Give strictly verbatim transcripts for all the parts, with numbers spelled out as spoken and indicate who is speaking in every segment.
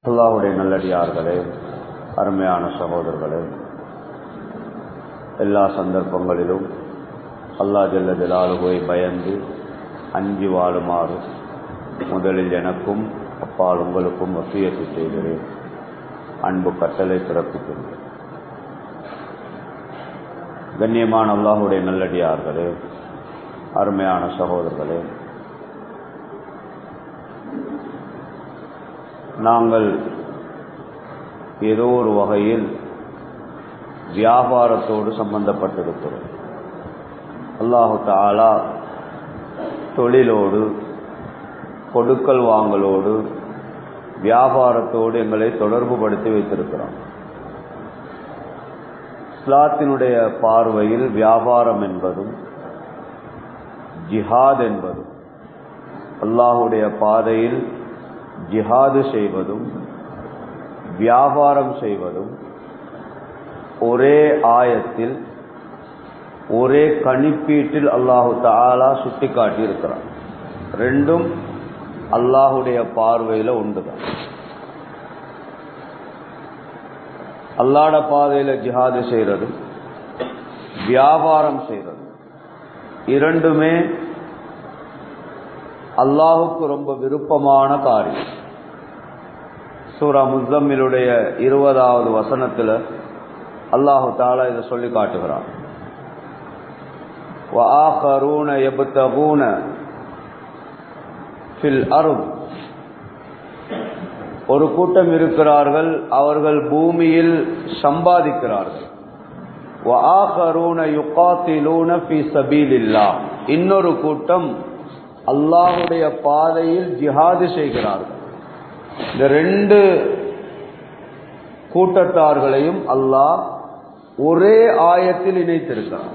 Speaker 1: அல்லாஹ்வுடைய நல்லடியார்களே, அருமையான சகோதரர்களே, எல்லா சந்தர்ப்பங்களிலும் அல்லாஹ் ஜல்ல ஜலாலுவை பயந்து அஞ்சி வாழுமாறு முதலில் எனக்கும் அப்பால் உங்களுக்கும் வசியத்து செய்கிறேன். அன்பு கட்டளை பிறப்பிக்கின்றேன். கண்ணியமான அல்லாஹ்வுடைய நல்லடியார்களே, அருமையான சகோதரர்களே, நாங்கள் ஏதோ ஒரு வகையில் வியாபாரத்தோடு சம்பந்தப்பட்டிருக்கிறோம். அல்லாஹு தஆலா தொழிலோடு, கொடுக்கல் வாங்கலோடு, வியாபாரத்தோடு எங்களை தொடர்பு படுத்தி வைத்திருக்கிறோம். இஸ்லாத்தினுடைய பார்வையில் வியாபாரம் என்பதும் ஜிஹாத் என்பதும், அல்லாஹுடைய பாதையில் ஜிஹாது செய்வதும் வியாபாரம் செய்வதும் ஒரே ஆயத்தில் ஒரே கணிப்பீட்டில் அல்லாஹு தஆலா சுட்டி காட்டி இருக்கிறார். ரெண்டும் அல்லாஹுடைய பார்வையில் உண்டுதான். அல்லாஹ்வுடைய பாதையில் ஜிஹாது செய்யறது, வியாபாரம் செய்யறது, இரண்டுமே அல்லாஹுக்கு ரொம்ப விருப்பமான காரியம். சூரா முஸம்மிலுடைய இருபதாவது வசனத்தில் அல்லாஹு தஆலா இதை சொல்லி காட்டுகிறான். وَآخَرُونَ يَبْتَغُونَ فِي الْأَرْضِ, ஒரு கூட்டம் இருக்கிறார்கள், அவர்கள் பூமியில் சம்பாதிக்கிறார்கள். وَآخَرُونَ يُقَاتِلُونَ فِي سَبِيلِ اللَّهِ, இன்னொரு கூட்டம் அல்லாஹுடைய பாதையில் ஜிஹாது செய்கிறார்கள். இந்த ரெண்டு கூட்டத்தார்களையும் அல்லாஹ் ஒரே ஆயத்தில் இணைத்திருக்கிறார்.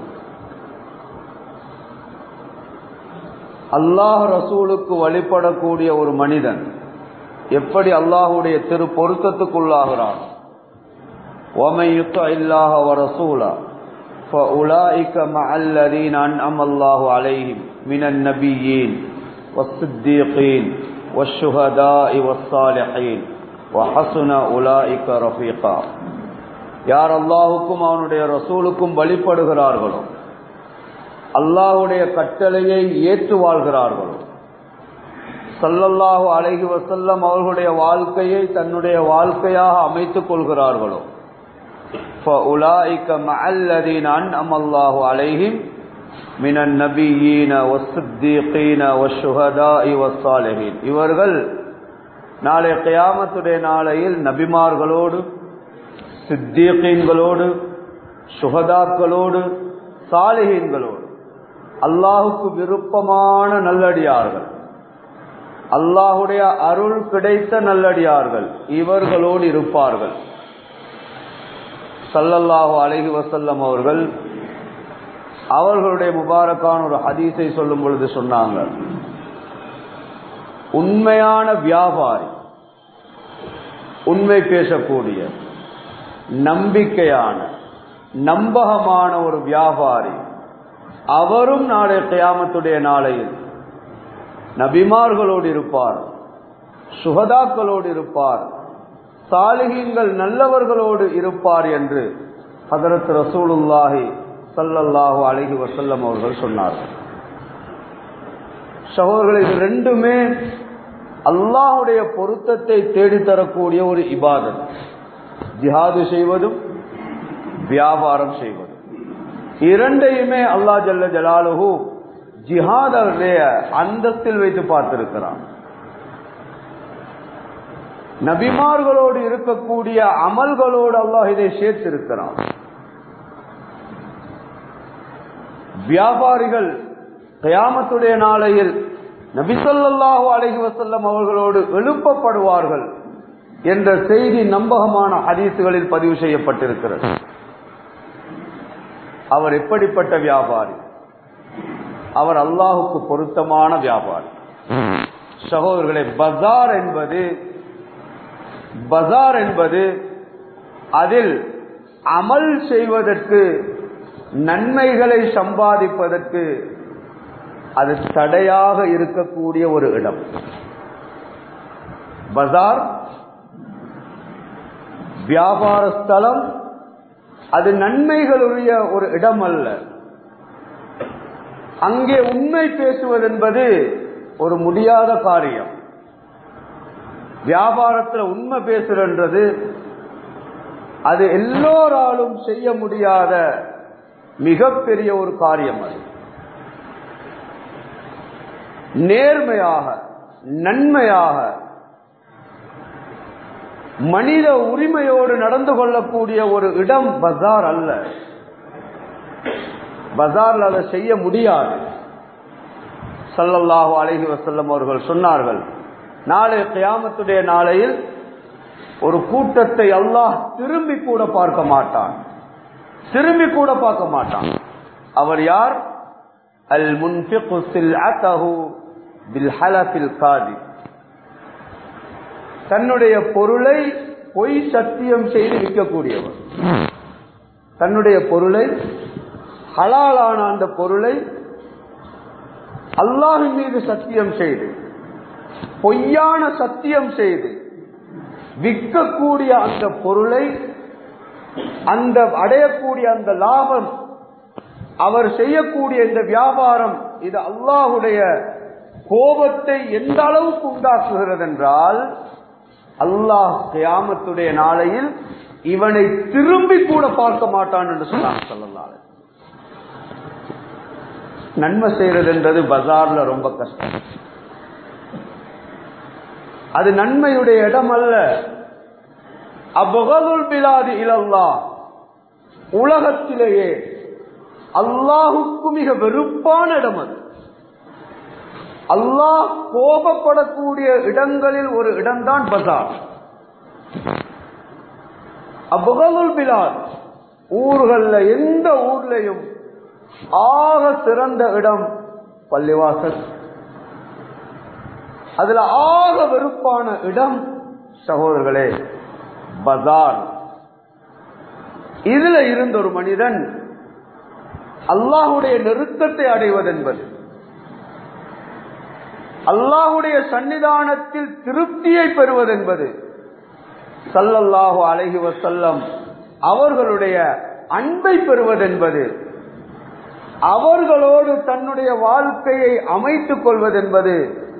Speaker 1: அல்லாஹ் ரசூலுக்கு வழிபடக்கூடிய ஒரு மனிதன் எப்படி அல்லாஹுடைய திரு பொருத்தத்துக்குள்ளாகிறான், وَمَن يُطِعِ اللَّهَ وَرَسُولَهُ فَأُولَئِكَ مَعَ الَّذِينَ أَنْعَمَ اللَّهُ عَلَيْهِمْ مِنَ النَّبِيِّينَ وَالصِّدِّيقِينَ وَالشُّهَدَاءِ وَالصَّالِحِينَ وَحَسُنَ أُولَئِكَ رَفِيقًا. யார் அல்லாஹுக்கும் அவனுடைய ரசூலுக்கும் வழிபடுகிறார்களோ, அல்லாஹுடைய கட்டளையை ஏற்று வாழ்கிறார்களோ, ஸல்லல்லாஹு அலைஹி வஸல்லம் அவர்களுடைய வாழ்க்கையை தன்னுடைய வாழ்க்கையாக அமைத்துக் கொள்கிறார்களோ, فَأُولَئِكَ مَعَ الَّذِينَ أَنْعَمَ اللَّهُ عَلَيْهِمْ مِنَ النَّبِيِّينَ وَالصِّدِّيقِينَ وَالشُّهَدَاءِ وَالصَّالِحِينَ, இவர்கள் நாளை கியாமத்துடைய நாளையில் நபிமார்களோடு, சித்தீகீன்களோடு, சுஹதாக்களோடு, சாலிஹீன்களோடு, அல்லாஹுக்கு விருப்பமான நல்லடியார்கள், அல்லாஹுடைய அருள் கிடைத்த நல்லடியார்கள், இவர்களோடு இருப்பார்கள். ஸல்லல்லாஹு அலைஹி வஸல்லம் அவர்கள் அவர்களுடைய முபாரக்கான ஒரு ஹதீஸை சொல்லும் பொழுது சொன்னாங்க, உண்மையான வியாபாரி, உண்மை பேசக்கூடிய, நம்பிக்கையான, நம்பகமான ஒரு வியாபாரி, அவரும் நாளை கியாமத்துடைய நாளையில் நபிமார்களோடு இருப்பார், சுஹதாக்களோடு இருப்பார், சாலிஹீன்கள் நல்லவர்களோடு இருப்பார் என்று ஹதரத் ரசூலுல்லாஹி ஸல்லல்லாஹு அலைஹி வஸல்லம் அவர்கள் சொன்னார்கள். சகோதரர்களே, இது ரெண்டுமே அல்லாஹுடைய பொருத்தத்தை தேடித்தரக்கூடிய ஒரு இபாதத். ஜிஹாது செய்வதும் வியாபாரம் செய்வதும் இரண்டையுமே அல்லாஹ் ஜல்ல ஜலாலுஹு ஜிஹாதுடைய அந்தஸ்தில் வைத்து பார்த்திருக்கிறான். நபிமார்களோடு இருக்கக்கூடிய அமல்களோடு அல்லாஹ் இதை சேர்த்திருக்கிறான். வியாபாரிகள் கியாமத்துடைய நாளையில் நபி ஸல்லல்லாஹு அலைஹி வஸல்லம் அவர்களோடு எழுப்பப்படுவார்கள் என்ற செய்தி நம்பகமான ஹதீசுகளில் பதிவு செய்யப்பட்டிருக்கிறது. அவர் எப்படிப்பட்ட வியாபாரி? அவர் அல்லாஹுக்கு பொருத்தமான வியாபாரி. சகோதரர்களே, பஜார் என்பது பஜார் என்பது அதில் அமல் செய்வதற்கு, நன்மைகளை சம்பாதிப்பதற்கு அது தடையாக இருக்கக்கூடிய ஒரு இடம். பஜார் வியாபார ஸ்தலம் அது நன்மைகளுடைய ஒரு இடம் அல்ல. அங்கே உண்மை பேசுவது என்பது ஒரு முடியாத காரியம். வியாபாரத்தில் உண்மை பேசுறது அது எல்லோராலும் செய்ய முடியாத மிகப்பெரிய ஒரு காரியம். அது நேர்மையாக நன்மையாக மனித உரிமையோடு நடந்து கொள்ளக்கூடிய ஒரு இடம் பஜார் அல்ல. பஜார்ல அதை செய்ய முடியாது. ஸல்லல்லாஹு அலைஹி வஸல்லம் அவர்கள் சொன்னார்கள், நாளை கியாமத்துடைய நாளையில் ஒரு கூட்டத்தை அல்லாஹ் திரும்பி கூட பார்க்க மாட்டான், திரும்பி கூட பார்க்க மாட்டான். அவர் யார்? அல் முன்ஃபிகு சில்அதஹு பில் ஹலஃபில் காதிப். தன்னுடைய பொருளை பொய் சத்தியம் செய்து விற்கக்கூடியவர். தன்னுடைய பொருளை, ஹலாலான அந்த பொருளை அல்லாஹ்வின் மீது சத்தியம் செய்து, பொய்யான சத்தியம் செய்து விற்கக்கூடிய அந்த பொருளை, அந்த அடையக்கூடிய அந்த லாபம், அவர் செய்யக்கூடிய இந்த வியாபாரம், இது அல்லாஹ்வுடைய கோபத்தை எந்த அளவுக்கு உண்டாக்குகிறது என்றால், அல்லாஹ் கியாமத்துடைய நாளையில் இவனை திரும்பி கூட பார்க்க மாட்டான் என்று சொன்னாங்க ஸல்லல்லாஹு அலைஹி வஸல்லம். நன்மை செய்யறது என்றது பஜார்ல ரொம்ப கஷ்டம். அது நன்மையுடைய இடம் அல்ல. அப்கதுல் பிலாதி இலல்லாஹ், உலகத்திலேயே அல்லாஹுக்கு மிக வெறுப்பான இடம் அது. அல்லாஹ் கோபப்படக்கூடிய இடங்களில் ஒரு இடம்தான் பஜார். அப்கதுல் பிலாத், ஊர்கள்ல எந்த ஊர்லயும் ஆக சிறந்த இடம் பள்ளிவாசல். அதுல ஆக வெறுப்பான இடம் சகோதரர்களே பஜார். இதுல இருந்த ஒரு மனிதன் அல்லாஹுடைய நெருக்கத்தை அடைவதென்பது, அல்லாஹுடைய சன்னிதானத்தில் திருப்தியை பெறுவதென்பது, ஸல்லல்லாஹு அலைஹி வஸல்லம் அவர்களுடைய அன்பை பெறுவதென்பது, அவர்களோடு தன்னுடைய வாழ்க்கையை அமைத்துக் கொள்வதென்பது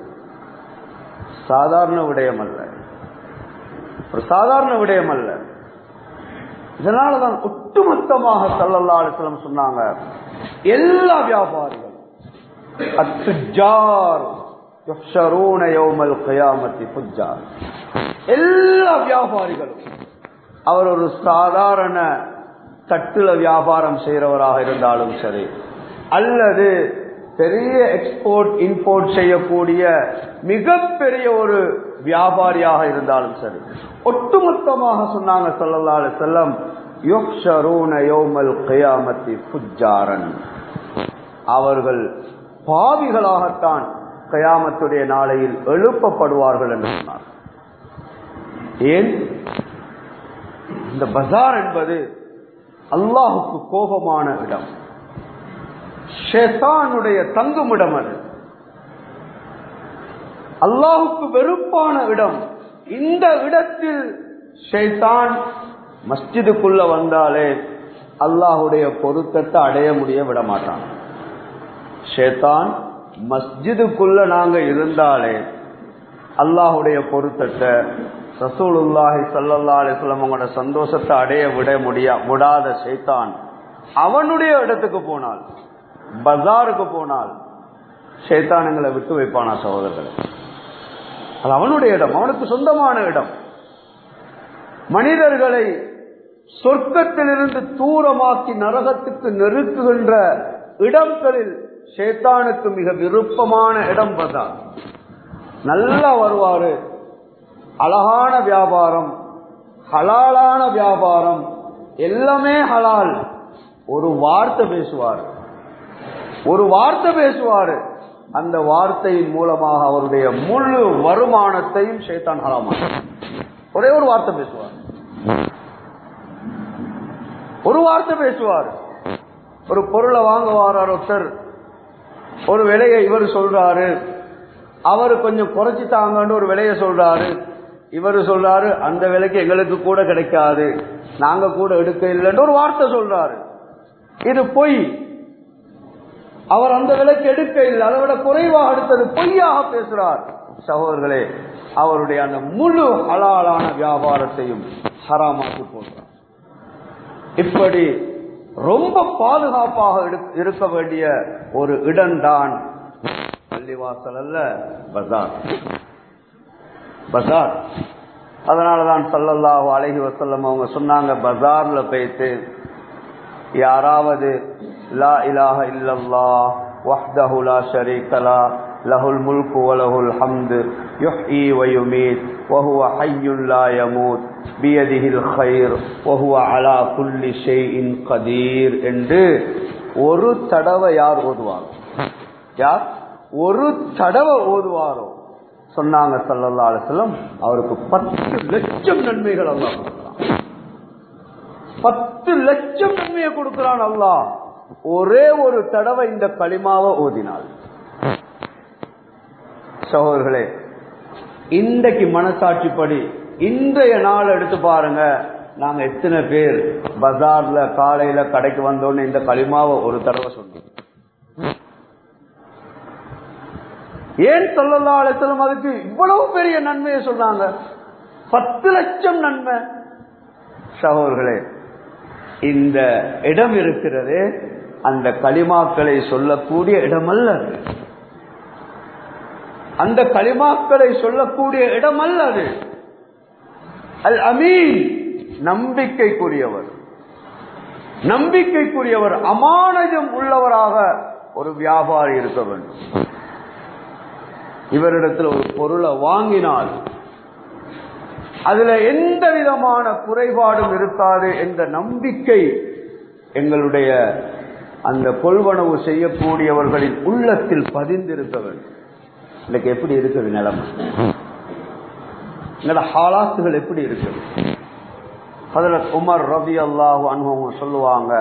Speaker 1: சாதாரண விடயம் அல்ல, ஒரு சாதாரண விடயம் அல்ல. இதனாலதான் ஒட்டுமொத்தமாக ஸல்லல்லாஹு அலைஹி வஸல்லம் சொன்னாங்க, எல்லா வியாபாரிகள் அத்துஜார் யுஹ்ஷரூன யௌமல் கியாமத்தி ஃபுஜ்ஜார், எல்லா வியாபாரிகளும், அவர் ஒரு சாதாரண தட்டுல வியாபாரம் செய்யறவராக இருந்தாலும் சரி, அல்லது பெரிய எக்ஸ்போர்ட் இம்போர்ட் செய்யக்கூடிய மிகப்பெரிய ஒரு வியாபாரியாக இருந்தாலும் சரி, ஒட்டுமொத்தமாக சொன்னாங்க ஸல்லல்லாஹு அலைஹி வஸல்லம், யுஹ்ஷரூன யௌமல் கியாமத்தி ஃபுஜ்ஜாரன், அவர்கள் பாவிகளாகத்தான் கியாமத்துடைய நாளையில் எழுப்பப்படுவார்கள் என்று சொன்னார். ஏன்? இந்த பஜார் என்பது அல்லாஹுக்கு கோபமான இடம், ஷைத்தானுடைய தங்குமிடம். அது அல்லாஹுக்கு வெறுப்பான இடம். இந்த இடத்தில் ஷைத்தான் மஸ்ஜிதுக்குள்ள வந்தாலே அல்லாஹுடைய பொருத்தத்தை அடைய முடிய விட மாட்டான். ஷைத்தான் மஸ்ஜிதுக்குள்ள நாங்க இருந்தாலே அல்லாஹுடைய பொருத்தத்தை, ரசூலுல்லாஹி ஸல்லல்லாஹு அலைஹி வஸல்லம் அவங்களோட சந்தோஷத்தை அடைய விட முடியா விடாத ஷைத்தான் அவனுடைய இடத்துக்கு போனால், பஜாருக்கு போனால், ஷைத்தான் எங்களை விட்டு வைப்பானா சகோதரர்களே? அது அவனுடைய இடம், அவனுக்கு சொந்தமான இடம். மனிதர்களை சொர்க்கத்திலிருந்து தூரமாக்கி நரகத்துக்கு நெருக்குகின்ற இடங்களில் ஷைத்தானுக்கு மிக விருப்பமான இடம் பஜார். நல்லா வருவாரு, அழகான வியாபாரம், ஹலாலான வியாபாரம், எல்லாமே ஹலால். ஒரு வார்த்தை பேசுவார், ஒரு வார்த்தை பேசுவாரு, அந்த வார்த்தையின் மூலமாக அவருடைய முழு வருமானத்தையும் ஷைத்தான் ஹராமாக்கும். ஒரே ஒரு வார்த்தை பேசுவார், ஒரு வார்த்தை பேசுவார். ஒரு பொருளை வாங்க வாரார் ஒருத்தர், ஒரு விலையை இவர் சொல்றாரு, அவரு கொஞ்சம் குறைச்சி தாங்கன்னு ஒரு விலையை சொல்றாரு, இவரு சொல்றாரு அந்த விலைக்கு எங்களுக்கு கூட கிடைக்காது, நாங்க கூட எடுக்க இல்லைன்னு ஒரு வார்த்தை சொல்றாரு. இது பொய். அவர் அந்த விலைக்கு எடுக்க இல்லை, அதை விட குறைவாக எடுத்தது பொய்யாக பேசுறார். சகோதரர்களே, அவருடைய அந்த முழு ஹலாலான வியாபாரத்தையும் ஹராமாக்கி போடுறார். இப்படி ரொம்ப பாதுகாப்பாக இருக்க வேண்டிய ஒரு இடம்தான் பள்ளிவாசல் அல்ல, பஜார். பஜார். அதனாலதான் ஸல்லல்லாஹு அலைஹி வஸல்லம் அவங்க சொன்னாங்க, பஜார்ல போயிட்டு யாராவது லா இலாஹ இல்லல்லாஹ் வஹ்தஹு லா ஷரீக லஹ் லஹுல் முல்கு வ லஹுல் ஹம்து யுஹ்யி வ யுமீத் வ ஹுவ ஹய்யுன் லா யமூத் பியதிஹில் கைர் வ ஹுவ அலா குல்லி ஷைஇன் கதீர் என்று ஒரு தடவை யார் ஓதுவார், யார் ஒரு தடவை ஓதுவாரோ சொன்னாங்க ஸல்லல்லாஹு அலைஹி வஸல்லம், அவருக்கு பத்து லட்சம் நன்மைகள் அல்லாஹ் கொடுக்கிறான். பத்து லட்சம் நன்மையை கொடுக்கிறான் அல்லாஹ் ஒரே ஒரு தடவை இந்த கலிமாவை ஓதினால். சகோதரர்களே, இன்றைக்கு மனசாட்சிப்படி இன்றைய நாள் எடுத்து பாருங்க, நாங்க எத்தனை பேர் பஜார்ல காலையில கடைக்கு வந்தோன்னு இந்த கலிமாவை ஒரு தடவை சொன்னோம். ஏன் ஸல்லல்லாஹு அலைஹி வஸல்லம் அதுக்கு இவ்வளவு பெரிய நன்மையை சொன்னாங்க? பத்து லட்சம் நன்மை. சகோதரர்களே, இந்த இடம் இருக்கிறது அந்த கலிமாக்களை சொல்லக்கூடிய இடம் அல்ல, அந்த கலிமாக்களை சொல்லக்கூடிய இடம் அல்ல அது. அல் அமீன், நம்பிக்கைக்குரியவர், நம்பிக்கைக்குரியவர், அமானதம் உள்ளவராக ஒரு வியாபாரி இருக்க வேண்டும். இவரிடத்தில் ஒரு பொருளை வாங்கினால் அதுல எந்த விதமான குறைபாடும் இருக்காது என்ற நம்பிக்கை எங்களுடைய அந்த கொள்வனவு செய்யக்கூடியவர்களின் உள்ளத்தில் பதிந்திருக்க வேண்டும். இன்னைக்கு எப்படி இருக்குது நிலைமை? எங்களோட ஹாலாத்துகள் எப்படி இருக்குது? ஹஜ்ரத் உமர் ரலியல்லாஹு அன்ஹு சொல்லுவாங்க,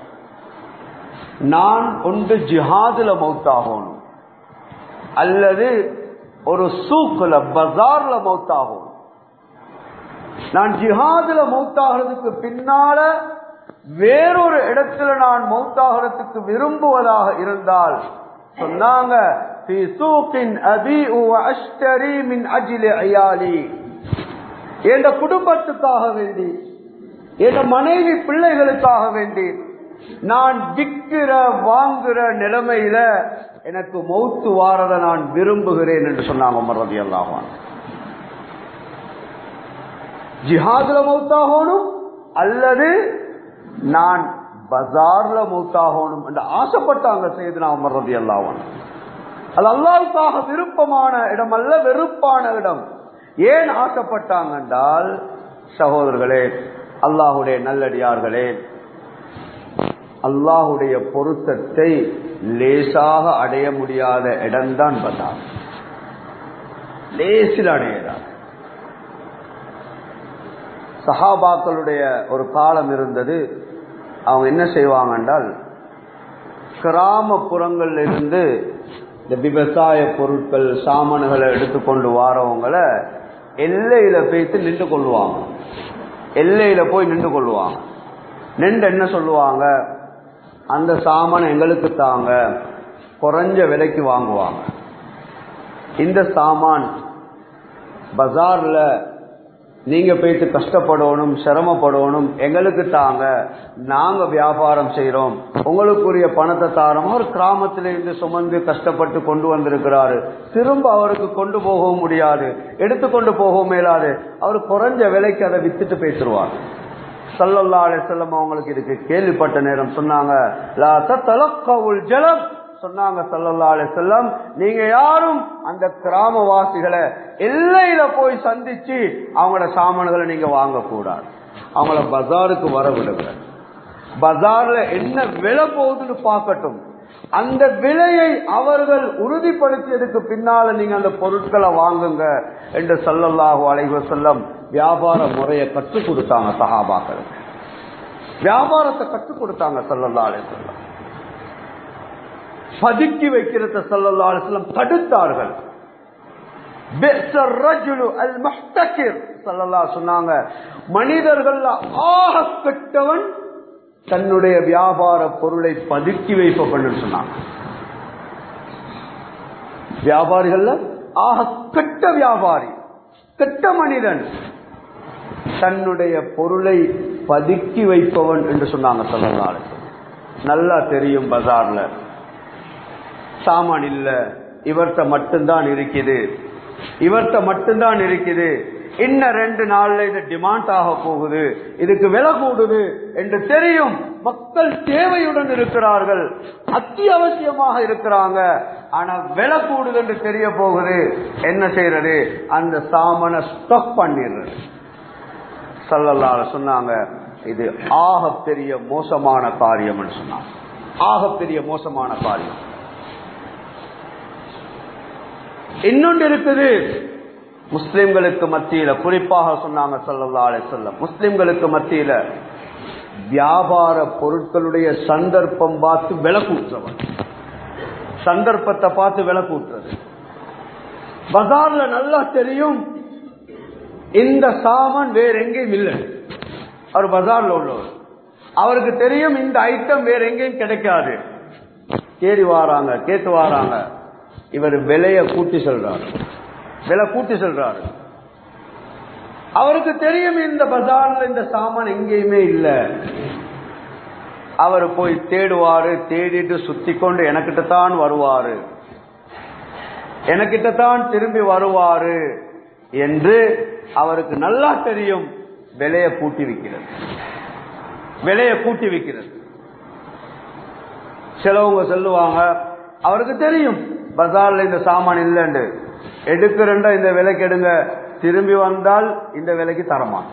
Speaker 1: நான் ஒன்று ஜிஹாதுல மௌத்தாகணும் அல்லது ஒரு சூக்குல பஜார்ல மௌத்தாகும். நான் ஜிஹாதுல மௌத்தாகிறதுக்கு பின்னால வேறொரு இடத்துல நான் மௌத்தாகிறதுக்கு விரும்புவதாக இருந்தால் சொன்னாங்க, في سوق أبيع وأشتري من أجل عيالي, என்ற குடும்பத்துக்காக வேண்டி, என்ற மனைவி பிள்ளைகளுக்காக வேண்டி நான் விற்கிற வாங்குற நிலைமையில எனக்கு மௌத்து வாரத நான் விரும்புகிறேன் என்று சொன்னாங்க உமர் ரலியல்லாஹு அன்ஹு. ஜிஹாதுல மௌத்தாகணும் அல்லது நான் பஜார்ல மௌத்தாகணும் என்று ஆசைப்பட்டாங்க சையதுனா உமர் ரலியல்லாஹு அன்ஹு. அது அல்லாஹ்வுக்காக விருப்பமான இடம் அல்ல, வெறுப்பான இடம். ஏன் ஆசைப்பட்டாங்க என்றால், சகோதரர்களே, அல்லாஹ்வுடைய நல்லடியார்களே, அல்லாஹ்வுடைய பொருத்தத்தை லேசாக அடைய முடியாத இடம்தான் பஜார். லேசில் அடையலாம். சஹாபாக்களுடைய ஒரு காலம் இருந்தது. அவங்க என்ன செய்வாங்க என்றால், கிராமப்புறங்கள்ல இருந்து இந்த விவசாய பொருட்கள் சாமான்களை எடுத்துக்கொண்டு வாரவங்களை எல்லையில போய்த்து நின்று கொள்வாங்க. எல்லையில போய் நின்று கொள்வாங்க. நின்று என்ன சொல்லுவாங்க, அந்த சாமான் எங்களுக்கு தாங்க, குறைஞ்ச விலைக்கு வாங்குவாங்க. இந்த சாமான் பஜார்ல நீங்க போயிட்டு கஷ்டப்படணும், சிரமப்படணும், எங்களுக்கு தாங்க, நாங்க வியாபாரம் செய்யறோம், உங்களுக்குரிய பணத்தை தாரோம். ஒரு கிராமத்திலிருந்து சுமந்து கஷ்டப்பட்டு கொண்டு வந்திருக்கிறாரு, திரும்ப அவருக்கு கொண்டு போகவும் முடியாது, எடுத்துக்கொண்டு போகவும் மேலாது. அவர் குறைஞ்ச விலைக்கு அதை வித்துட்டு பேசிடுவார். ஸல்லல்லாஹு அலைஹி வஸல்லம் அவங்களுக்கு இதுக்கு கேள்விப்பட்ட நேரம் சொன்னாங்க, லா தத்தலக்கவுல் ஜலம், சொன்னாங்க ஸல்லல்லாஹு அலைஹி வஸல்லம், நீங்க யாரும் அந்த கிராமவாசிகளை எல்லையில போய் சந்திச்சு அவங்களோட சாமான்களை நீங்க வாங்க கூடாது, அவங்கள பஜாருக்கு வர விடுங்க. பஜார்ல என்ன விலை போகுதுன்னு பார்க்கட்டும். அந்த விலையை அவர்கள் உறுதிப்படுத்தியதுக்கு பின்னால நீங்க அந்த பொருட்களை வாங்குங்க என்று ஸல்லல்லாஹு அலைஹி வஸல்லம் வியாபார முறையை கற்றுக் கொடுத்தாங்க. சஹாபாக்களுக்கு வியாபாரத்தை கற்றுக் கொடுத்தாங்க ஸல்லல்லாஹு அலைஹி வஸல்லம். பதுக்கி வைக்கிறத ஸல்லல்லாஹு அலைஹி வஸல்லம் தடுத்தார்கள். பிஸர் ரஜுலு அல் முஹ்தகிர் ஸல்லல்லாஹு சொன்னாங்க, மனிதர்கள் ஆக கெட்டவன் தன்னுடைய வியாபார பொருளை பதுக்கி வைப்பவன் சொன்னாங்க. வியாபாரிகள் ஆக கெட்ட வியாபாரி, கெட்ட மனிதன் தன்னுடைய பொருளை பதுக்கி வைப்பவன் என்று சொன்னாங்க ஸல்லல்லாஹு அலைஹி வஸல்லம். நல்லா தெரியும், பஜார்ல சாமான் இல்ல, இவர்கிட்ட மட்டும்தான் இருக்குது, இவர்கிட்ட மட்டும்தான் இருக்குது, இன்னும் ரெண்டு நாள்ல இது டிமாண்ட் ஆக போகுது, இதுக்கு விலை கூடுது என்று தெரியும். மக்கள் தேவையுடன் இருக்கிறார்கள், அத்தியாவசியமாக இருக்கிறாங்க, ஆனா விலை கூடுது என்று தெரிய போகுது. என்ன செய்யறது? அந்த சாமானை ஸ்டாக் பண்ணிடுறது. ஸல்லல்லாஹு அலைஹி சொன்னாங்க, இது ஆக பெரிய மோசமான காரியம் சொன்னாங்க. ஆக பெரிய மோசமான காரியம். இன்னொன்று இருக்குது, முஸ்லிம்களுக்கு மத்தியில, குறிப்பாக சொன்னாங்க ஸல்லல்லாஹு அலைஹி வஸல்லம், முஸ்லிம்களுக்கு மத்தியில வியாபார பொருட்களுடைய சந்தர்ப்பம் பார்த்து விலை கூட்டுறவன், சந்தர்ப்பத்தை பார்த்து விலை கூட்டுறது. பஜார்ல நல்லா தெரியும் இந்த சாமான் வேற எங்கேயும் இல்லை, அவர் பஜார்ல உள்ளவர், அவருக்கு தெரியும் இந்த ஐட்டம் வேற எங்கேயும் கிடைக்காது. தேடி வாராங்க, கேட்டு வாராங்க, இவர் விலைய கூட்டி சொல்றாரு, விலை கூட்டி சொல்றாரு. அவருக்கு தெரியும் இந்த பஜார்ல இந்த சாமான் எங்கேயுமே இல்ல. அவர் போய் தேடுவாரு, தேடிட்டு சுத்தி கொண்டு எனக்கிட்ட தான் வருவாரு, எனக்கிட்ட தான் திரும்பி வருவாரு என்று அவருக்கு நல்லா தெரியும். விலைய கூட்டி விற்கிறது, விலைய கூட்டி விற்கிறது. சிலவங்க சொல்லுவாங்க, அவருக்கு தெரியும் பஜார்ல இந்த சாமான் இல்லைன்னு, எடுக்கிறண்டா இந்த விலைக்கு எடுங்க, திரும்பி வந்தால் இந்த விலைக்கு தரமான்.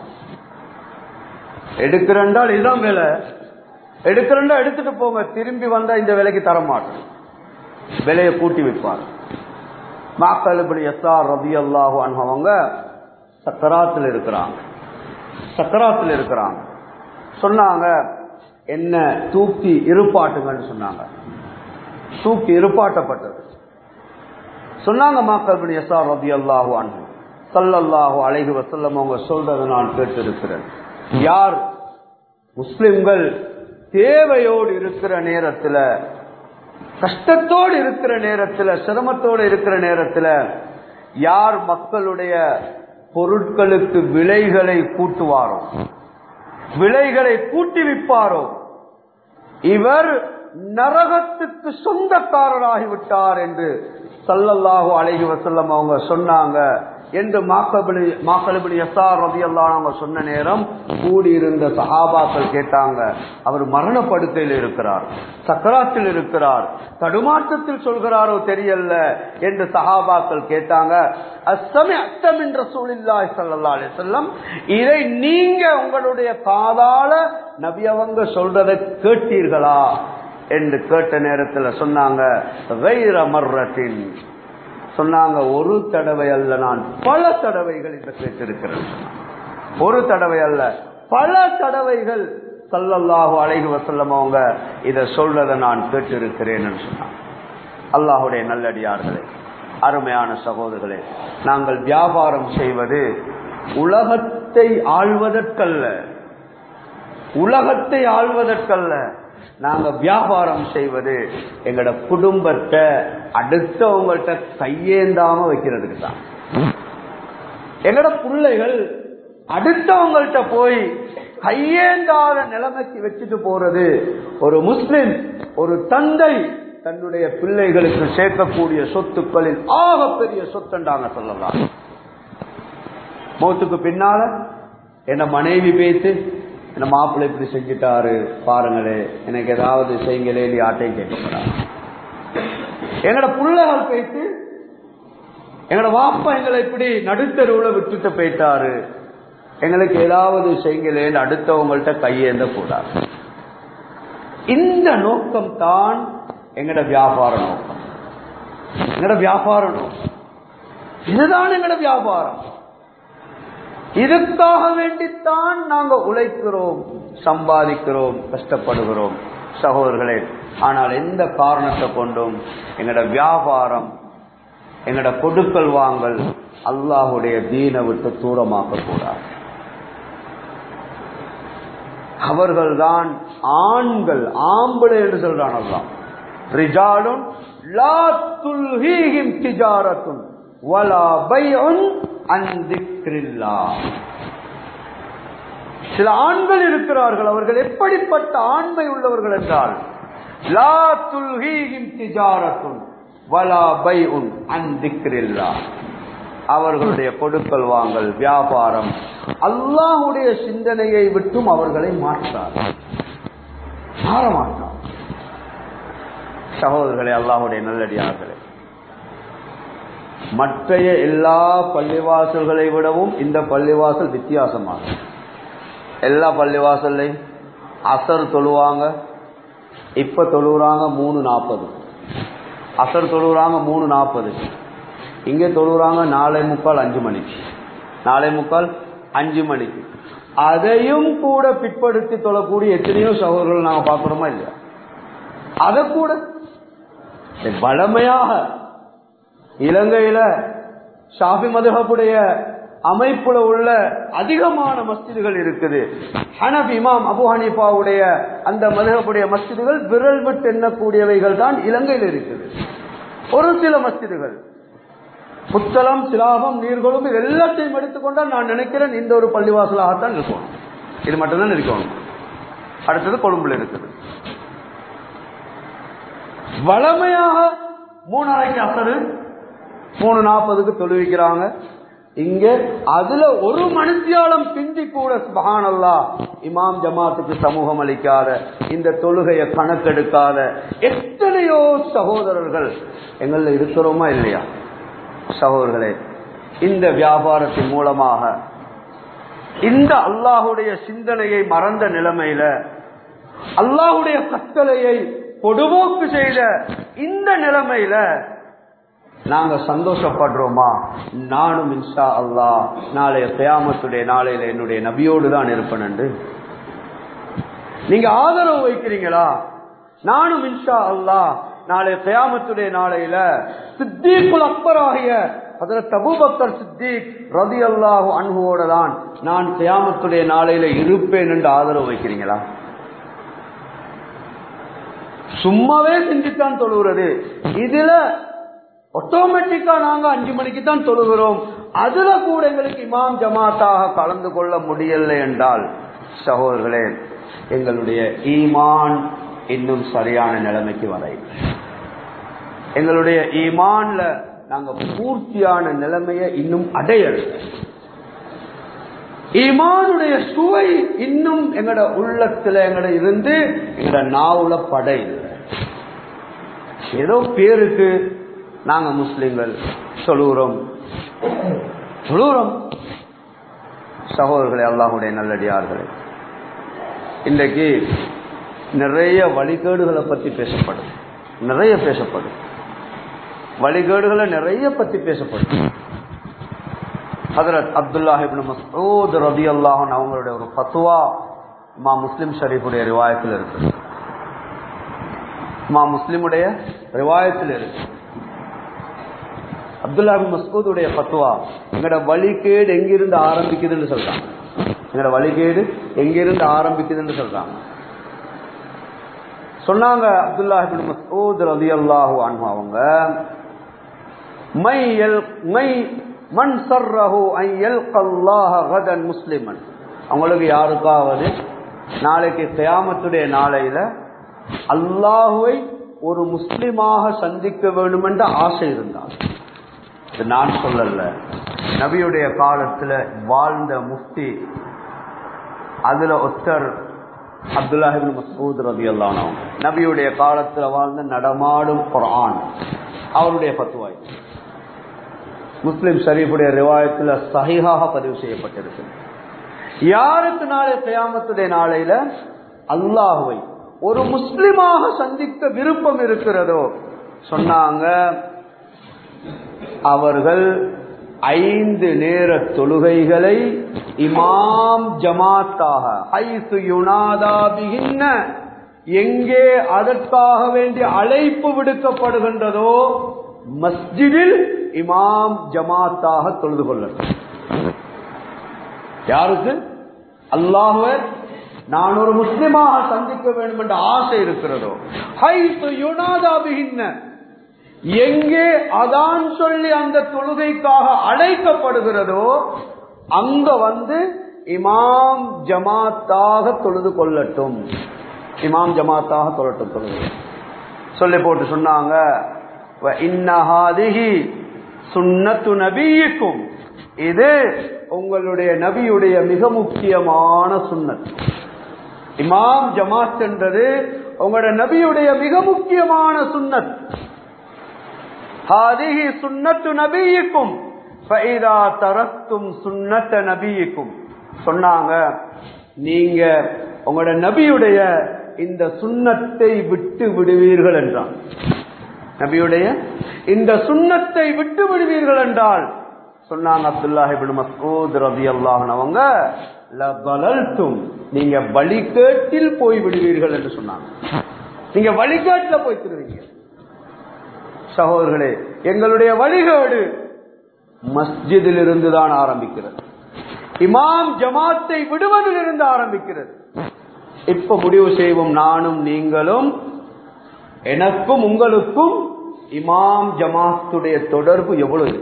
Speaker 1: எடுக்கிறண்டால் இதுதான் விலை, எடுக்கிறண்டா எடுத்துட்டு போங்க, திரும்பி வந்தா இந்த விலைக்கு தரமாட்டோம், விலையை கூட்டி வைப்பார். மாக்கல் இப்னு யஸார் ரலியல்லாஹு அன்ஹு அவங்க சக்கராத்தில் இருக்கிறாங்க, சக்கராத்தில் இருக்கிறாங்க. சொன்னாங்க, என்ன தூக்கி இருப்பாட்டுங்கன்னு சொன்னாங்க. தூக்கி இருப்பாட்டப்பட்டது. சொன்னாங்க மாக்கல் இப்னு யஸார் ரலியல்லாஹு அன்ஹு, ஸல்லல்லாஹு அலைஹி வஸல்லம் அவங்க சொல்றதை நான் கேட்டிருக்கிறேன். யார் முஸ்லிம்கள் தேவையோடு இருக்கிற நேரத்தில், கஷ்டத்தோடு இருக்கிற நேரத்தில், சிரமத்தோடு இருக்கிற நேரத்தில் யார் மக்களுடைய பொருட்களுக்கு விலைகளை கூட்டுவாரோ, விலைகளை கூட்டி விற்பாரோ, இவர் நரகத்துக்கு சொந்தக்காரராகிவிட்டார் என்று ஸல்லல்லாஹு அலைஹி வஸல்லம் அவங்க சொன்னாங்க என்று மாக்கல் இப்னு யஸார் ரலியல்லாஹு அன்ஹு சொன்ன நேரம் கூடியிருந்த சஹாபாக்கள் கேட்டாங்க, அவர் மரணப்படுக்கையில் இருக்கிறார், சக்கராத்தில் இருக்கிறார், தடுமாற்றத்தில் சொல்கிறாரோ தெரியல என்று சஹாபாக்கள் கேட்டாங்க. அஸ்ஸமிஅத மின் ரசூலில்லாஹி ஸல்லல்லாஹு அலைஹி வஸல்லம், இதை நீங்க உங்களுடைய காதால நபி அவங்க சொல்றதை கேட்டீர்களா என்று கேட்ட நேரத்தில் சொன்னாங்க, கைர மர்ரத்தின், சொன்னாங்க ஒரு தடவை அல்ல, நான் பல தடவைகள் இதை கேட்டிருக்கிறேன். ஒரு தடவை அல்ல, பல தடவைகள் ஸல்லல்லாஹு அலைஹி வஸல்லம் அவங்க இதை சொல்றதை நான் கேட்டிருக்கிறேன் சொன்னாங்க. அல்லாஹுடைய நல்லடியார்களே, அருமையான சகோதரர்களே, நாங்கள் வியாபாரம் செய்வது உலகத்தை ஆள்வதற்கல்ல, உலகத்தை ஆள்வதற்கல்ல. நாங்க வியாபாரம் செய்வது எங்களோட குடும்பத்தை அடுத்தவங்கள்ட்ட கையேந்தாம வைக்கிறதுக்கு தான். எங்களோட பிள்ளைகள் அடுத்தவங்கள்ட்ட போய் கையேந்தாத நிலைமைக்கு வச்சுட்டு போறது ஒரு முஸ்லிம், ஒரு தந்தை தன்னுடைய பிள்ளைகளுக்கு சேர்க்கக்கூடிய சொத்துக்களில் ஆக பெரிய சொத்துண்டாங்க சொல்லலாம். மௌத்துக்கு பின்னால என்ன மனைவி பேத்து, என்ன மாப்பிள்ளை இப்படி செஞ்சுட்டாரு பாருங்களே, எனக்கு ஏதாவது செய்யுங்களே யார்ட்டையும் கேட்கப்படாது. எங்களோட பிள்ளைகள் போயிட்டு, எங்களோட வாப்பா எங்களை இப்படி நடுத்தருவுல விட்டுட்டு போயிட்டாரு, எங்களுக்கு ஏதாவது செய்யுங்களேன்னு அடுத்தவங்கள்ட்ட கையேந்த கூடாது. இந்த நோக்கம் தான் எங்களோட வியாபார நோக்கம், எங்களோட வியாபார நோக்கம் இதுதான் எங்களோட வியாபாரம். இதுக்காக வேண்டித்தான் நாங்க உழைக்கிறோம், சம்பாதிக்கிறோம், கஷ்டப்படுகிறோம் சகோதரர்களே. ஆனால் எந்த காரணத்தை கொண்டும் எங்களோட வியாபாரம் எங்கட கொடுக்கல் வாங்கல் அல்லாஹுடைய தீனை விட்டு தூரமாக்க கூடாது. அவர்கள்தான் ஆண்கள், ஆம்பளை என்று சொல்றான் அல்லாஹ். ரிஜாலுன் லா துல்ஹீஹிம் திஜாரத்துன் வலா பைஉன் அன் திக்ரில்லாஹ். சில ஆண்கள் இருக்கிறார்கள், அவர்கள் எப்படிப்பட்ட ஆண்மை உள்ளவர்கள் என்றால் லா துல்ஹீஹிம் திஜாரத்துன் வலா பைஉன் அன் திக்ரில்லாஹ். அவர்களுடைய கொடுக்கல் வாங்கல் வியாபாரம் அல்லாஹ்வுடைய சிந்தனையை விட்டும் அவர்களை மாற்றார் மாற மாட்டார். சகோதரர்களே, அல்லாஹ்வுடைய நல்லடியார்களே, மற்றைய எல்லா பள்ளிவாசல்களை விடவும் இந்த பள்ளிவாசல் வித்தியாசமாகும். எல்லா பள்ளிவாசல்லையும் அசர் தொழுவாங்க, இப்ப தொழுறாங்க மூணு நாற்பது. அசர் தொழுறாங்க மூணு நாற்பது. இங்கே தொழுறாங்க நாளை முக்கால் அஞ்சு மணிக்கு. நாளை முக்கால் அஞ்சு மணிக்கு. அதையும் கூட பிற்படுத்தி தொழக்கூடிய எத்தனையோ சகோதரர்கள் நாங்க பார்க்கிறோமா இல்லையா? அதை கூட வளமையாக இலங்கையில ஷாஃபி மதுஹபுடைய அமைப்புல உள்ள அதிகமான மஸ்ஜிதுகள் இருக்குது. ஹனஃபி இமாம் அபு ஹனீஃபாவுடைய அந்த மதுஹபுடைய மஸ்ஜிதுகள் விரல் விட்டு எண்ணக்கூடியவைகள் தான் இலங்கையில் இருக்குது. ஒரு சில மஸ்ஜிதுகள் புத்தளம், சிலாபம், நீர்கொழும்பு எல்லாத்தையும் எடுத்துக்கொண்டால் நான் நினைக்கிறேன் இந்த ஒரு பள்ளிவாசலாகத்தான் இருக்கணும். இது மட்டும்தான் இருக்கணும். அடுத்தது கொழும்புல இருக்குது. வளமையாக மூணரைக்கு அசரு மூணு நாற்பதுக்கு தொழுவிக்கிறாங்க. இங்க அதுல ஒரு மனுஷியாலம் பிந்தி கூட சுப்ஹானல்லாஹ் இமாம் ஜமாத்துக்கு சமூகம் அளிக்காத, இந்த தொழுகையை கணக்கெடுக்காத எத்தனையோ சகோதரர்கள் எங்கள்ல இருக்கிறோமா இல்லையா? சகோதரர்களே, இந்த வியாபாரத்தின் மூலமாக இந்த அல்லாஹுடைய சிந்தனையை மறந்த நிலைமையில அல்லாஹுடைய கட்டளையை பொடுபோக்கு செய்த இந்த நிலைமையில நாங்க சந்தோஷப்படுறோமா? நானும் இன்ஷா அல்லாஹ் நாளைய கியாமத்துடைய நாளையில என்னுடைய நபியோடு தான் இருப்பேன் என்று நீங்க ஆதரவு வைக்கிறீங்களா? நானும் இன்ஷா அல்லாஹ் நாளைய கியாமத்துடைய நாளையில சித்தீக்குல் அக்பர் ஆகிய ஹஜ்ரத் அபூபக்கர் சித்தீக் ரலியல்லாஹு அன்ஹுவோட தான் நான் கியாமத்துடைய நாளையில இருப்பேன் என்று ஆதரவு வைக்கிறீங்களா? சும்மாவே சிந்தித்தான் தொழுகிறது. இதுல ஆட்டோமேட்டிக்கா நாங்க அஞ்சு மணிக்கு தான் தொழுகிறோம். அதுல கூட எங்களுக்கு இமாம் ஜமாத்தாக கலந்து கொள்ள முடியல என்றால் சகோதரர்களே, எங்களுடைய ஈமான் இன்னும் சரியான நிலைமைக்கு வரை, எங்களுடைய ஈமான்ல நாங்க பூர்த்தியான நிலைமையை இன்னும் அடையல. ஈமானுடைய சுவை இன்னும் எங்கட உள்ளத்துல எங்கட இருந்து எங்கட நாவுல படை இல்லை. ஏதோ பேருக்கு நாங்க முஸ்லிம்கள் சொல்லுறோம் சொல்லுறோம். சகோதரர்களே, அல்லாஹ்வுடைய நல்லடியார்களே, இன்றைக்கு நிறைய வழிகேடுகளை பத்தி பேசப்படும். நிறைய பேசப்படும் வழிகேடுகளை நிறைய பத்தி பேசப்படும். ஹஜ்ரத் அப்துல்லாஹ் இப்னு மஸ்ஊத் ரலியல்லாஹு அன்ஹு அவங்களுடைய ஒரு ஃபத்வா இமாம் முஸ்லிம் ஷரீஃபுடைய ரிவாயத்தில் இருக்கு. இமாம் முஸ்லிமுடைய ரிவாயத்தில் இருக்கு. அப்துல்லாஹ் இப்னு மஸ்ஊதுடைய ஃபத்வா, எங்கட வழிகேடு எங்கிருந்து ஆரம்பிக்குதுன்னு சொல்றாங்க. எங்கட வழிகேடு எங்கிருந்து ஆரம்பிக்குதுன்னு சொல்றாங்க. சொன்னாங்க அப்துல்லாஹ் இப்னு மஸ்ஊத் ரலியல்லாஹு அன்ஹு அவங்க, மை யல் மை மன் சர்ரஹு அன் யல்கல்லாஹ கதன் முஸ்லிமன், அவங்களுக்கு யாருக்காவது நாளைக்கு கியாமத்துடைய நாளையில அல்லாஹுவை ஒரு முஸ்லிமாக சந்திக்க வேண்டும் என்ற ஆசை இருந்தால், இது நான் சொல்லல, நபியுடைய காலத்துல வாழ்ந்த முஃப்தி அதுல ஒருத்தர் அப்துல்லாஹ் இப்னு மஸ்ஊத் ரலியல்லாஹு அன்ஹு, நபியுடைய காலத்துல வாழ்ந்த நடமாடும் குர்ஆன் அவருடைய ஃபத்வா. முஸ்லிம் ஷரீஃபுடைய ரிவாயத்துல சஹீஹாக பதிவு செய்யப்பட்டிருக்கு. யாருக்கு நாளை கியாமத்துடைய நாளையில அல்லாஹுவை ஒரு முஸ்லிமாக சந்திக்க விருப்பம் இருக்கிறதோ சொன்னாங்க, அவர்கள் ஐந்து நேர தொழுகைகளை இமாம் ஜமாத்தாக ஹைசு யுனாதா பிஹின்ன, எங்கே அதற்காக வேண்டிய அழைப்பு விடுக்கப்படுகின்றதோ மஸ்ஜிதில் இமாம் ஜமாத்தாக தொழுது கொள்ளட்டும். யாருக்கு அல்லாஹ்வை நான் ஒரு முஸ்லிமாக சந்திக்க வேண்டும் என்ற ஆசை இருக்கிறதோ, ஹைத்து யுனாதா பிஹின்ன, எங்கே அதான் சொல்லி அந்த தொழுகைக்காக அழைக்கப்படுகிறதோ அங்க வந்து இமாம் ஜமாத்தாக தொழுது கொள்ளட்டும். இமாம் ஜமாத்தாக தொழட்டும் தொழுது சொல்லி போட்டு சொன்னாங்க, இன்னஹாதிஹி சுன்னத்து நபியிக்கும், இது உங்களுடைய நபியுடைய மிக முக்கியமான சுன்னத். இமாம் ஜமாத் என்றது உங்களுடைய நபியுடைய மிக முக்கியமான சுன்னத். ஹாதிஹி சுன்னத்து நபியிக்கும் ஃபஇதா தரக்தும் சுன்னத நபியிக்கும், சொன்னாங்க நீங்க உங்களுடைய நபியுடைய இந்த சுன்னத்தை விட்டு விடுவீர்கள் என்றான். நபியுடைய இந்த சுன்னத்தை விட்டு விடுவீர்கள் என்றால் சொன்னாங்க அப்துல்லாஹ் இப்னு மஸ்ஊத் ரலியல்லாஹு அன்ஹு அவங்க லதலல்தும், நீங்க வழிகேட்டில் போய் விடுவீர்கள் என்று சொன்னாங்க. நீங்க வழிகேட்டில போய் திருவீங்க. சகோதரர்களே, எங்களுடைய வழிகேடு மஸ்ஜிதில் இருந்து தான் ஆரம்பிக்கிறது. இமாம் ஜமாத்தை விடுவதில் இருந்து ஆரம்பிக்கிறது. இப்ப முடிவு செய்வோம், நானும் நீங்களும், எனக்கும் உங்களுக்கும் இமாம் ஜமாத்துடைய தொடர்பு எவ்வளவு?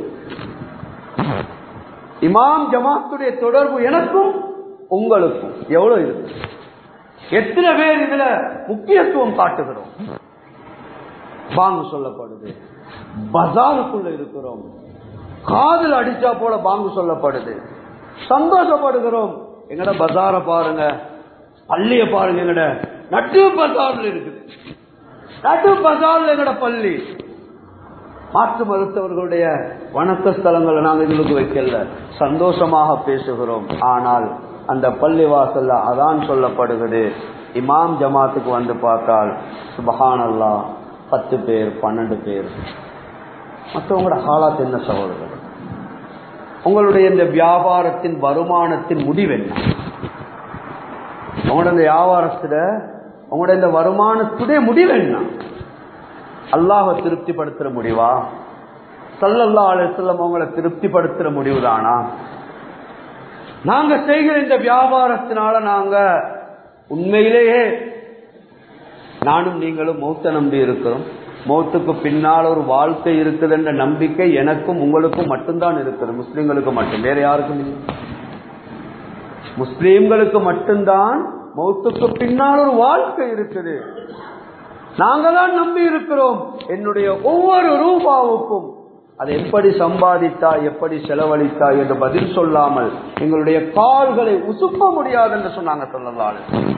Speaker 1: இமாம் ஜமாத்துடைய தொடர்பு எனக்கும் உங்களுக்கும் எவ்வளவு இருக்கு? எத்தனை பேர் இதுல முக்கியத்துவம் காட்டுகிறோம்? பாங்கு சொல்லப்படுது, பஜாருக்குள்ள இருக்கிறோம், காதல் அடிச்சா போல பாங்கு சொல்லப்படுது, சந்தோஷப்படுகிறோம். எங்கட பஜார பாருங்க, பள்ளிய பாருங்க, எங்கட நட்டு பஜார்ல இருக்குது, நட்டு பஜார்ல எங்கட பள்ளி. மாற்று மருத்துவர்களுடைய வணக்க ஸ்தலங்களை நாங்கள் எங்களுக்கு வைக்கல, சந்தோஷமாக பேசுகிறோம். ஆனால் அந்த பள்ளி வாசல்ல அதான் சொல்லப்படுகிறது. இமாம் ஜமாத்துக்கு வந்து பார்த்தால் சுப்ஹானல்லாஹ் பத்து பேர் பன்னெண்டு பேர். மற்றவங்களோட ஹாலாத் என்ன சகோதரர்கள்? உங்களுடைய இந்த வியாபாரத்தின் வருமானத்தின் முடிவு என்ன? உங்களோட இந்த வியாபாரத்துல உங்களோட இந்த வருமானத்துடைய முடிவு என்ன? அல்லாஹ்வை திருப்திப்படுத்துற முடிவா? ஸல்லல்லாஹு அலைஹி வஸல்லம் அவங்களை திருப்திப்படுத்துற முடிவுதானா? நாங்க செய்கிற இந்த வியாபாரத்தினால நாங்க உண்மையிலேயே நானும் நீங்களும் மௌத்த நம்பி இருக்கிறோம். மௌத்துக்கு பின்னால் ஒரு வாழ்க்கை இருக்குது என்ற நம்பிக்கை எனக்கும் உங்களுக்கும் மட்டும்தான் இருக்குது, முஸ்லிம்களுக்கு மட்டும், வேற யாருக்கும் இல்லை. முஸ்லிம்களுக்கு மட்டும்தான் மௌத்துக்கு பின்னால் ஒரு வாழ்க்கை இருக்குது. நாங்க தான் நம்பி இருக்கிறோம். என்னுடைய ஒவ்வொரு ரூபாவுக்கும் அதை எப்படி சம்பாதித்தா எப்படி செலவழித்தா என்று பதில் சொல்லாமல் எங்களுடைய கால்களை உசுப்ப முடியாது என்று சொன்னாங்க ஸல்லல்லாஹு அலைஹி வஸல்லம்.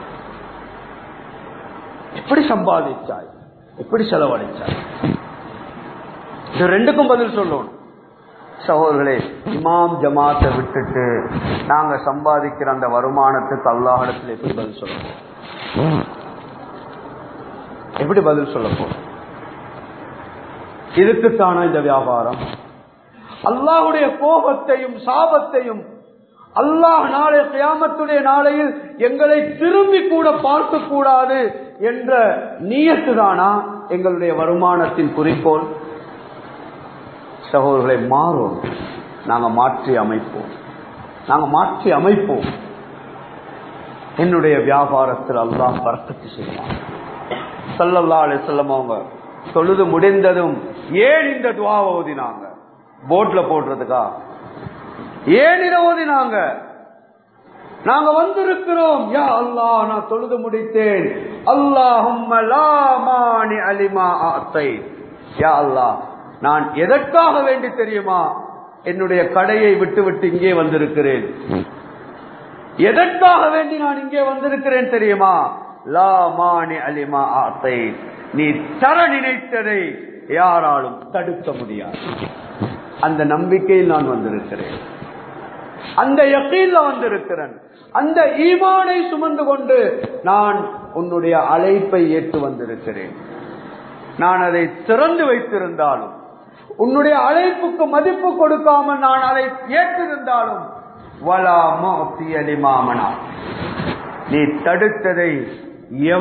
Speaker 1: எப்படி சம்பாதிச்சாய், எப்படி செலவழிச்சாய், இது ரெண்டுக்கும் பதில் சொல்லணும். சகோதரர்களே, இமாம் ஜமாத்தை விட்டுட்டு நாங்க சம்பாதிக்கிற அந்த வருமானத்துக்கு அல்லாஹ்விடத்தில் எப்படி பதில் சொல்லணும்? எப்படி பதில் சொல்ல போறோம்? இதுக்குத்தான இந்த வியாபாரம்? அல்லாஹ்வுடைய கோபத்தையும் சாபத்தையும் அல்லாஹ் நாளை கியாமத்துடைய நாளையில் எங்களை திரும்பி கூட பார்க்க கூடாது என்ற நியத்து தானா எங்களுடைய வருமானத்தின் குறிக்கோள்? சகோதரர்களை மாறும், நாங்க மாற்றி அமைப்போம், நாங்க மாற்றி அமைப்போம். என்னுடைய வியாபாரத்தில் அல்லாஹ் பரக்கத்து செய்வான். ஸல்லல்லாஹு அலைஹி வஸல்லம் அவங்க தொழுது முடிந்ததும் ஏன் இந்த துஆவை ஓதினாங்க? போர்ட்ல போடுறதுக்கா? ஏன் இதை ஓதினாங்க? நாங்க வந்திருக்கிறோம், யா அல்லாஹ் நான் தொழுது முடித்தேன், அல்லாஹும்ம லா மானி அலிமா ஆத்தை, யா அல்லாஹ் நான் எதற்காக வேண்டி தெரியுமா என்னுடைய கடையை விட்டு விட்டு இங்கே வந்திருக்கிறேன்? எதற்காக வேண்டி நான் இங்கே வந்திருக்கிறேன் தெரியுமா? லா மானி அலிமா ஆத்தை, நீ தர நினைத்ததை யாராலும் தடுக்க முடியாது. அந்த நம்பிக்கையில் நான் வந்திருக்கிறேன், அந்த யகீன்ல வந்திருக்கிறேன், அந்த ஈமானை சுமந்து கொண்டு நான் உன்னுடைய அழைப்பை ஏற்று வந்திருக்கிறேன். நான் அதை திறந்து வைத்திருந்தாலும், உன்னுடைய அழைப்புக்கு மதிப்பு கொடுக்காமல் நான் அதை ஏற்றிருந்தாலும், வலா முஅத்திய லிமா மனா, நீ தடுத்ததை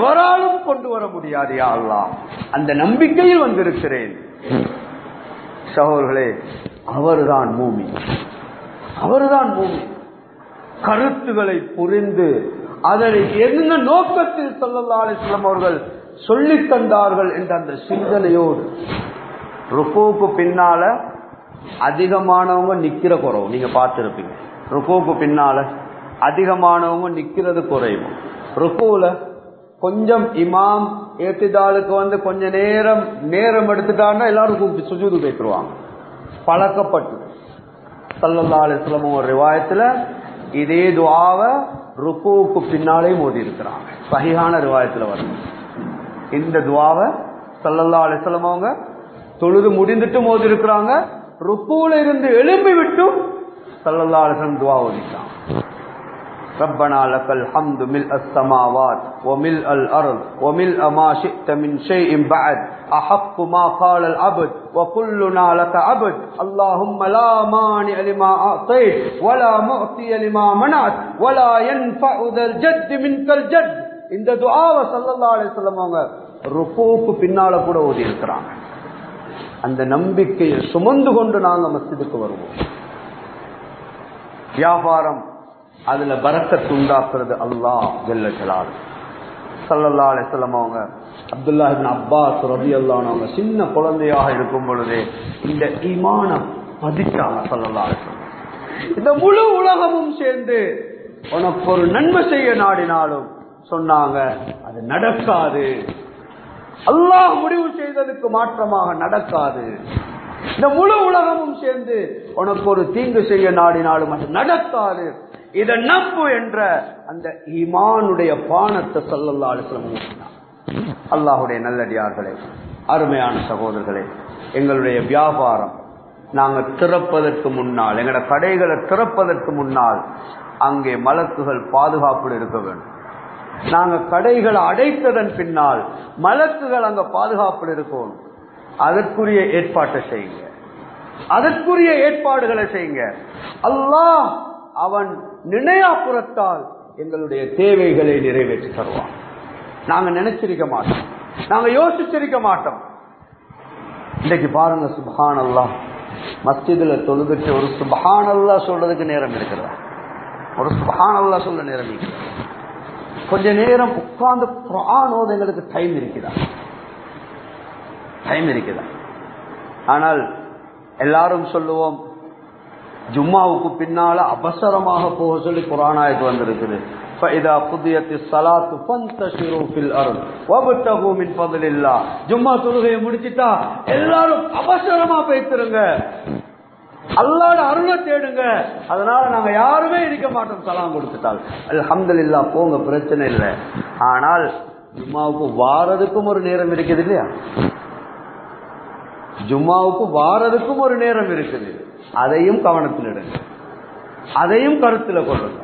Speaker 1: எவராலும் கொண்டு வர முடியாது யா அல்லாஹ். அந்த நம்பிக்கையில் வந்திருக்கிறேன். சகோதரர்களே, அவர்தான் மூமின், அவர்தான் மூமின். கருத்துக்களை புரிந்து அதனை என்ன நோக்கத்தில் ஸல்லல்லாஹு அலைஹி வஸல்லம் அவர்கள் சொல்லித் தந்தார்கள் என்ற அந்த சிந்தனையோடு. ருக்கூக்கு பின்னால அதிகமானவங்க நிக்கிற குறைவு நீங்க பார்த்திருப்பீங்க. ருக்கூக்கு பின்னால அதிகமானவங்க நிக்கிறது குறைவு. ருக்கூல கொஞ்சம் இமாம் ஏத்திதாலுக்கு வந்து கொஞ்ச நேரம் நேரம் எடுத்துட்டாங்கன்னா எல்லாரும் கூப்பிட்டு சுஜூது பேசுவாங்க. பழக்கப்பட்டு ஸல்லல்லாஹு அலைஹி வஸல்லம் ஒரு ரிவாயத்துல இதே துஆவை ருக்கூக்கு பின்னாலே மோதி இருக்கிறாங்க. சஹீஹான ரிவாயத்துல வரும். இந்த துஆவை ஸல்லல்லாஹு அலைஹி வஸல்லம் அவங்க தொழுது முடிந்துட்டு மோதி இருக்கிறாங்க. ருக்கூல இருந்து எழும்பி விட்டு ஸல்லல்லாஹு அலைஹி வஸல்லம் துஆ ஓதிட்டாங்க. ربنا لك الحمد ملء السماوات وملء الأرض وملء ما شئت من شيء بعد أحق ما قال العبد وكلنا لك عبد اللهم لا مانع لما أعطيت ولا معطي لما منعت ولا ينفع ذا الجد منك الجد. இந்த துஆவை ஸல்லல்லாஹு அலைஹி வஸல்லம் அவங்க ருக்கூக்கு பின்னால கூட ஓதி இருக்கிறாங்க. அந்த நம்பிக்கையை சுமந்து கொண்டு நாங்க மஸ்ஜிதுக்கு வருவோம். வியாபாரம் அதுல பரக்கத் உண்டாக்குறது அல்லாஹ் ஜல்ல ஜலாலுஹு. ஸல்லல்லாஹு அலைஹி வஸல்லம் அவங்க அப்துல்லாஹ் இப்னு அப்பாஸ் ரலியல்லாஹு அன்ஹு அவங்க சின்ன குழந்தையாக இருக்கும் பொழுதே இந்த ஈமானை பதிச்சாங்க ஸல்லல்லாஹு அலைஹி வஸல்லம். இந்த முழு உலகமும் சேர்ந்து உனக்கு ஒரு நன்மை செய்ய நாடினாலும் சொன்னாங்க அது நடக்காது. அல்லாஹ் முடிவு செய்ததுக்கு மாற்றமாக நடக்காது. இந்த முழு உலகமும் சேர்ந்து உனக்கு ஒரு தீங்கு செய்ய நாடினாலும் அது நடக்காது. இதை நம்பு என்ற அந்த ஈமானுடைய பானத்தை ஸல்லல்லாஹு அலைஹி வஸல்லம் ஊட்டினார். அல்லாஹ்வுடைய நல்லடியார்களே, அருமையான சகோதரர்களே, எங்களுடைய வியாபாரம் நாங்க திறப்பதற்கு முன்னால், எங்களுடைய கடைகளை திறப்பதற்கு முன்னால் அங்கே மலக்குகள் பாதுகாப்பு இருக்க வேண்டும். நாங்க கடைகளை அடைத்ததன் பின்னால் மலக்குகள் அங்க பாதுகாப்பு இருக்கணும். அதற்குரிய ஏற்பாட்டை செய்யுங்க, அதற்குரிய ஏற்பாடுகளை செய்யுங்க. அல்லாஹ் அவன் நினையாப்புறத்தால் எங்களுடைய தேவைகளை நிறைவேற்றி தருவான். நாங்க நினைச்சிருக்க மாட்டோம், நாங்க யோசிச்சிருக்க மாட்டோம். இன்னைக்கு பாருங்க, சுப்ஹானல்லாஹ், மஸ்ஜிதுல தொழுதுட்டு ஒரு சுப்ஹானல்லாஹ் சொல்றதுக்கு நேரம் இருக்கிறதா? ஒரு சுப்ஹானல்லாஹ் சொல்ல நேரம் இருக்கிறதா? கொஞ்ச நேரம் உட்கார்ந்து குர்ஆன் ஓத எங்களுக்கு டைம் இருக்குதா? டைம் இருக்குதா? ஆனால் எல்லாரும் சொல்லுவோம், ஜும்மாவுக்கு பின்னால அவசரமாக போக சொல்லி குர்ஆன் ஆயத்து வந்திருக்குது. فَإِذَا قُضِيَتِ الصَّلَاةُ فَانْتَشِرُوا فِي الْأَرْضِ وَابْتَغُوا مِنْ فَضْلِ اللَّهِ. ஜும்மா தொழுகையை முடிச்சிட்டா எல்லாரும் அவசரமா போய்த்திருங்க, அல்லாஹ்வோட அருளை தேடுங்க. அதனால நாங்க யாருமே இருக்க மாட்டோம் சலாம் கொடுத்துட்டால். அல்ஹம்துலில்லாஹ், போங்க, பிரச்சனை இல்லை. ஆனால் ஜும்மாவுக்கு வாரதுக்கும் ஒரு நேரம் இருக்குது இல்லையா? ஜும்மாவுக்கு வாரதுக்கும் ஒரு நேரம் இருக்குது. அதையும் கவனத்தில் எடுங்க, அதையும் கருத்தில் கொள்ளுங்க.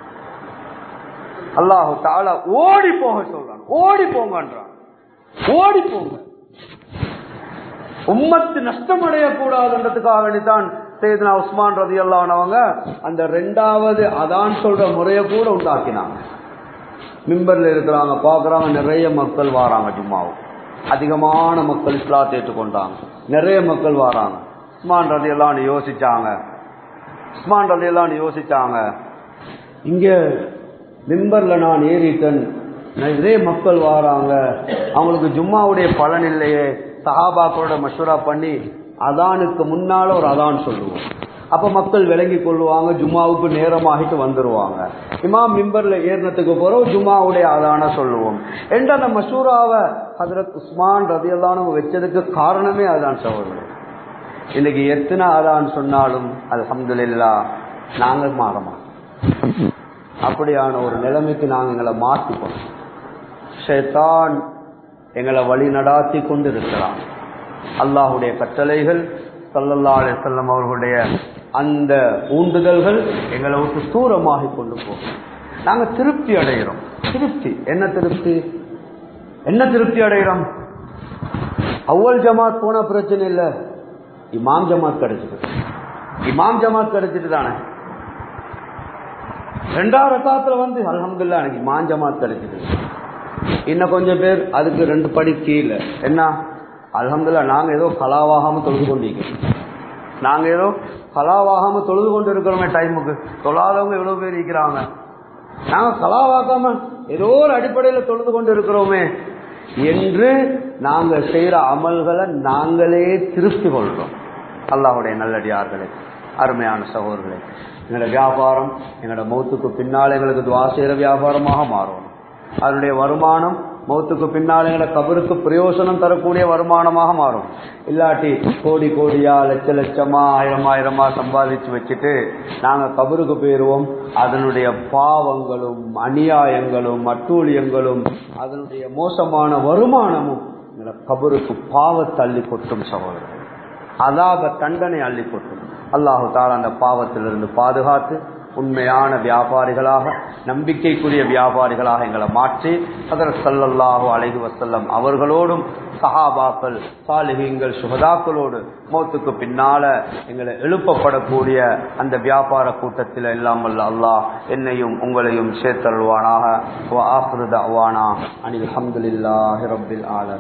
Speaker 1: அல்லாஹு தஆலா ஓடி போக சொல்றான், ஓடி போங்கன்றான், ஓடி போங்க. உம்மத்து நஷ்டம் அடையக்கூடாதுன்றதுக்காக வேண்டித்தான் சையதுனா உஸ்மான் ரலியல்லாஹு அன்ஹு அவங்க அந்த ரெண்டாவது அதான் சொல்ற முறையை கூட உண்டாக்கினாங்க. மிம்பர்ல இருக்கிறாங்க, பாக்குறாங்க, நிறைய மக்கள் வாராங்க ஜும்மாவுக்கு. அதிகமான மக்கள் இஸ்லாத்தை ஏற்றுக்கொண்டாங்க, நிறைய மக்கள் வராங்க. உஸ்மான் ரலியல்லாஹு அன்ஹு யோசிச்சாங்க, உஸ்மான் ரலியல்லாஹு அன்ஹு யோசிச்சாங்க, இங்க மிம்பர்ல நான் ஏறிட்டேன், நிறைய மக்கள் வராங்க, அவங்களுக்கு ஜும்மாவுடைய பலன் இல்லையே. சஹாபாக்களோட மஷூரா பண்ணி அதானுக்கு முன்னால ஒரு அதான் சொல்லுவோம். அப்ப மக்கள் விளங்கி கொள்ளுவாங்க, ஜும்மாவுக்கு நேரமாகிட்டு வந்துருவாங்க. இமாம் மிம்பர்ல ஏறினத்துக்கு போறோம், ஜும்மாவுடைய அதான சொல்லுவோம் என்ற அந்த மஷூராவை ஹஜ்ரத் உஸ்மான் ரலியல்லாஹு அன்ஹு வச்சதுக்கு காரணமே அதான் சகோதரர்களே. இன்னைக்கு எத்தனை அதான் சொன்னாலும் அல்ஹம்துலில்லாஹ் நாங்க மாற மாட்டோம். அப்படியான ஒரு நிலைமைக்கு நாங்க எங்களை மாற்றிக்கணும். ஷைத்தான் எங்களை வழி நடாத்தி கொண்டு இருக்கிறான். அல்லாஹுடைய கட்டளைகள், ஸல்லல்லாஹு அலைஹி வஸல்லம் அவர்களுடைய அந்த ஊண்டுதல்கள் எங்களை விட்டு தூரமாகி கொண்டு போகும். நாங்க திருப்தி அடைகிறோம். திருப்தி என்ன? திருப்தி என்ன? திருப்தி அடைகிறோம். அவ்வல் ஜமாத் போன பிரச்சனை இல்லை, இமாம் ஜமாத் கிடைச்சிட்டு, இமாம் ஜமாத் கிடைச்சிட்டு தானே. ரெண்டாவது ரக்காத்துல வந்து அல்ஹம்துலில்லாஹ் எனக்கு இமாம் ஜமாத் கிடைச்சிட்டு. இன்னும் கொஞ்சம் பேர் அதுக்கு ரெண்டு படி கீழே என்ன, அல்ஹம்துலில்லாஹ் நாங்க ஏதோ கலாவாகாம தொழுது கொண்டிருக்கிறோம். நாங்க ஏதோ கலாவாகாம தொழுது கொண்டு இருக்கிறோமே டைமுக்கு, தொழாதவங்க எவ்வளவு பேர் இருக்கிறாங்க. நாங்க கலாவாக்காம ஏதோ ஒரு அடிப்படையில தொழுது கொண்டு இருக்கிறோமே என்று நாங்க செய்யற அமல்களை நாங்களே திருப்தி கொள்றோம். அல்லாஹ்வுடைய நல்லடியார்களே, அருமையான சகோதரர்களே, எங்களோட வியாபாரம் எங்களோட மௌத்துக்கு பின்னால் எங்களுக்கு துஆ செய்யற வியாபாரமாக மாறும். அதனுடைய வருமானம் மௌத்துக்கு பின்னால் எங்களை கபருக்கு பிரயோசனம் தரக்கூடிய வருமானமாக மாறும். இல்லாட்டி கோடி கோடியா லட்ச லட்சமா ஆயிரம் ஆயிரமா சம்பாதிச்சு வச்சுட்டு நாங்க கபருக்கு போயிருவோம். அதனுடைய பாவங்களும் அநியாயங்களும் அட்டூழியங்களும் அதனுடைய மோசமான வருமானமும் எங்களை கபருக்கு பாவத்தை அள்ளி கொட்டும் சகோதரர், அதாக தண்டனை அள்ளி கொட்டும். அல்லாஹு தஆலா அந்த பாவத்திலிருந்து பாதுகாத்து உண்மையான வியாபாரிகளாக, நம்பிக்கைக்குரிய வியாபாரிகளாக எங்களை மாற்றி ஹஜ்ரத் ஸல்லல்லாஹு அலைஹி வஸல்லம் அவர்களோடும் சஹாபாக்கள் சாலிஹீன்கள் சுஹதாக்களோடு மௌத்துக்கு பின்னால எங்களை எழுப்பப்படக்கூடிய அந்த வியாபார கூட்டத்தில் எல்லாம் வல்ல அல்லாஹ் என்னையும் உங்களையும் சேர்த்தருள்வானாக. வ ஆகிரு தஅவானா அனில் ஹம்துலில்லாஹி ரப்பில் ஆலமீன்.